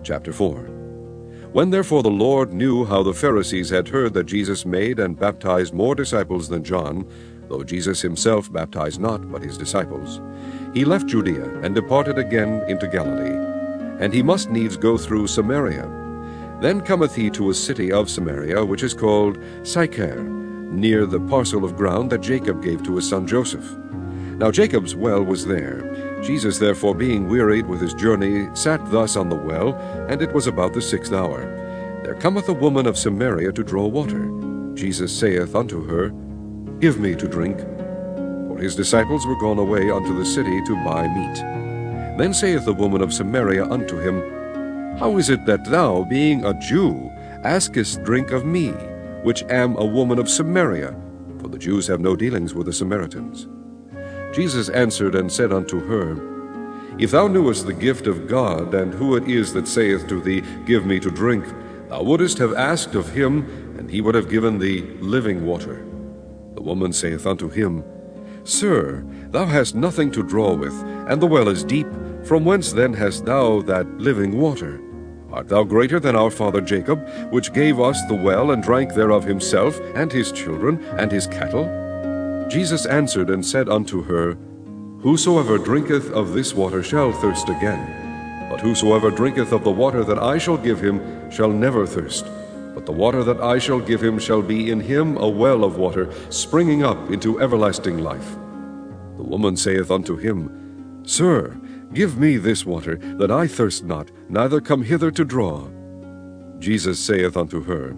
Chapter 4. When therefore the Lord knew how the Pharisees had heard that Jesus made and baptized more disciples than John, though Jesus himself baptized not, but his disciples, he left Judea and departed again into Galilee. And he must needs go through Samaria. Then cometh he to a city of Samaria, which is called Sychar, near the parcel of ground that Jacob gave to his son Joseph. Now Jacob's well was there. Jesus therefore, being wearied with his journey, sat thus on the well, and it was about the 6th hour. There cometh a woman of Samaria to draw water. Jesus saith unto her, Give me to drink. For his disciples were gone away unto the city to buy meat. Then saith the woman of Samaria unto him, How is it that thou, being a Jew, askest drink of me, which am a woman of Samaria? For the Jews have no dealings with the Samaritans. Jesus answered and said unto her, If thou knewest the gift of God, and who it is that saith to thee, Give me to drink, thou wouldest have asked of him, and he would have given thee living water. The woman saith unto him, Sir, thou hast nothing to draw with, and the well is deep. From whence then hast thou that living water? Art thou greater than our father Jacob, which gave us the well, and drank thereof himself, and his children, and his cattle? Jesus answered and said unto her, Whosoever drinketh of this water shall thirst again. But whosoever drinketh of the water that I shall give him shall never thirst. But the water that I shall give him shall be in him a well of water, springing up into everlasting life. The woman saith unto him, Sir, give me this water, that I thirst not, neither come hither to draw. Jesus saith unto her,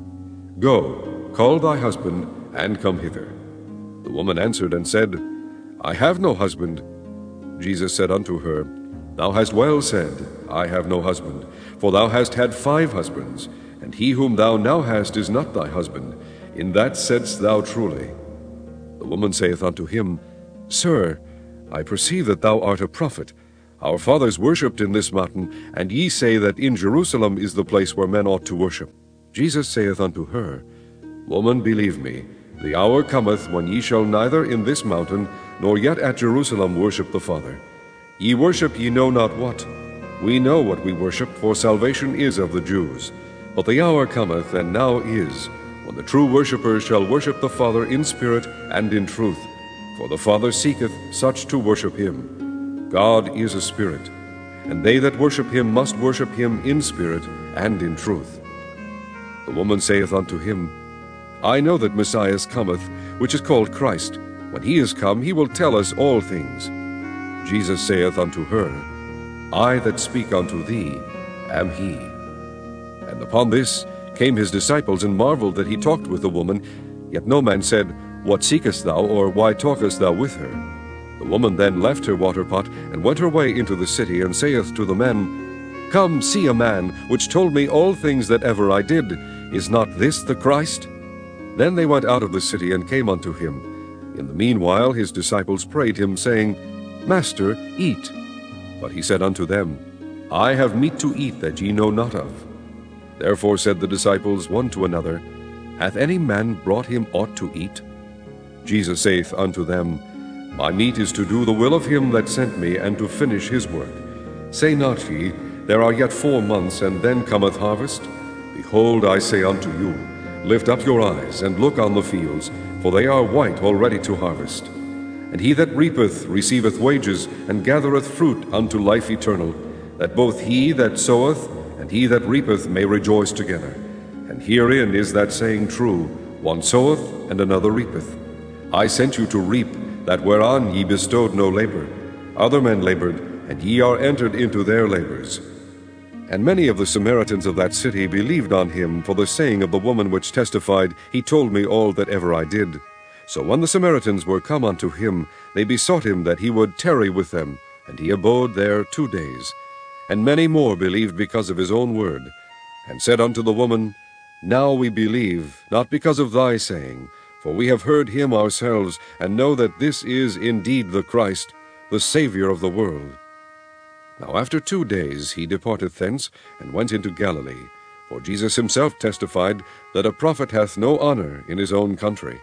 Go, call thy husband, and come hither. The woman answered and said, I have no husband. Jesus said unto her, Thou hast well said, I have no husband. For thou hast had 5 husbands, and he whom thou now hast is not thy husband. In that saidst thou truly. The woman saith unto him, Sir, I perceive that thou art a prophet. Our fathers worshipped in this mountain, and ye say that in Jerusalem is the place where men ought to worship. Jesus saith unto her, Woman, believe me, the hour cometh when ye shall neither in this mountain, nor yet at Jerusalem worship the Father. Ye worship ye know not what. We know what we worship, for salvation is of the Jews. But the hour cometh, and now is, when the true worshippers shall worship the Father in spirit and in truth. For the Father seeketh such to worship him. God is a spirit, and they that worship him must worship him in spirit and in truth. The woman saith unto him, I know that Messiah cometh, which is called Christ. When he is come, he will tell us all things. Jesus saith unto her, I that speak unto thee am he. And upon this came his disciples, and marveled that he talked with the woman. Yet no man said, What seekest thou, or why talkest thou with her? The woman then left her water pot, and went her way into the city, and saith to the men, Come, see a man, which told me all things that ever I did. Is not this the Christ? Then they went out of the city, and came unto him. In the meanwhile his disciples prayed him, saying, Master, eat. But he said unto them, I have meat to eat that ye know not of. Therefore said the disciples one to another, Hath any man brought him aught to eat? Jesus saith unto them, My meat is to do the will of him that sent me, and to finish his work. Say not ye, There are yet 4 months, and then cometh harvest? Behold, I say unto you, Lift up your eyes, and look on the fields, for they are white already to harvest. And he that reapeth receiveth wages, and gathereth fruit unto life eternal, that both he that soweth and he that reapeth may rejoice together. And herein is that saying true, One soweth, and another reapeth. I sent you to reap that whereon ye bestowed no labor. Other men labored, and ye are entered into their labors. And many of the Samaritans of that city believed on him for the saying of the woman which testified, He told me all that ever I did. So when the Samaritans were come unto him, they besought him that he would tarry with them, and he abode there 2 days. And many more believed because of his own word, and said unto the woman, Now we believe, not because of thy saying, for we have heard him ourselves, and know that this is indeed the Christ, the Savior of the world. Now after 2 days he departed thence, and went into Galilee. For Jesus himself testified that a prophet hath no honor in his own country.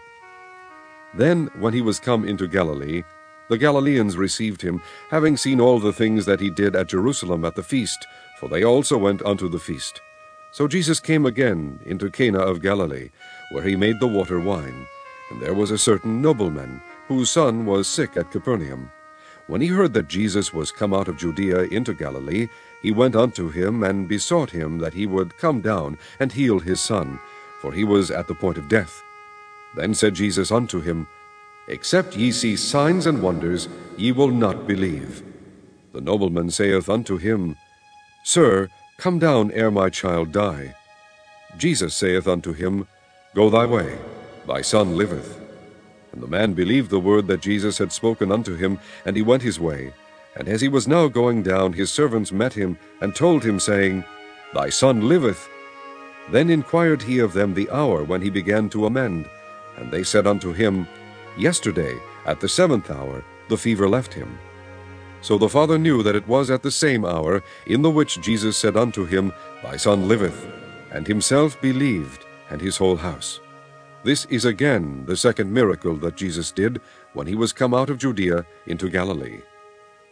Then, when he was come into Galilee, the Galileans received him, having seen all the things that he did at Jerusalem at the feast, for they also went unto the feast. So Jesus came again into Cana of Galilee, where he made the water wine. And there was a certain nobleman, whose son was sick at Capernaum. When he heard that Jesus was come out of Judea into Galilee, he went unto him, and besought him that he would come down and heal his son, for he was at the point of death. Then said Jesus unto him, Except ye see signs and wonders, ye will not believe. The nobleman saith unto him, Sir, come down ere my child die. Jesus saith unto him, Go thy way, thy son liveth. And the man believed the word that Jesus had spoken unto him, and he went his way. And as he was now going down, his servants met him, and told him, saying, Thy son liveth. Then inquired he of them the hour when he began to amend. And they said unto him, Yesterday, at the 7th hour, the fever left him. So the father knew that it was at the same hour in the which Jesus said unto him, Thy son liveth, and himself believed, and his whole house. This is again the second miracle that Jesus did when he was come out of Judea into Galilee.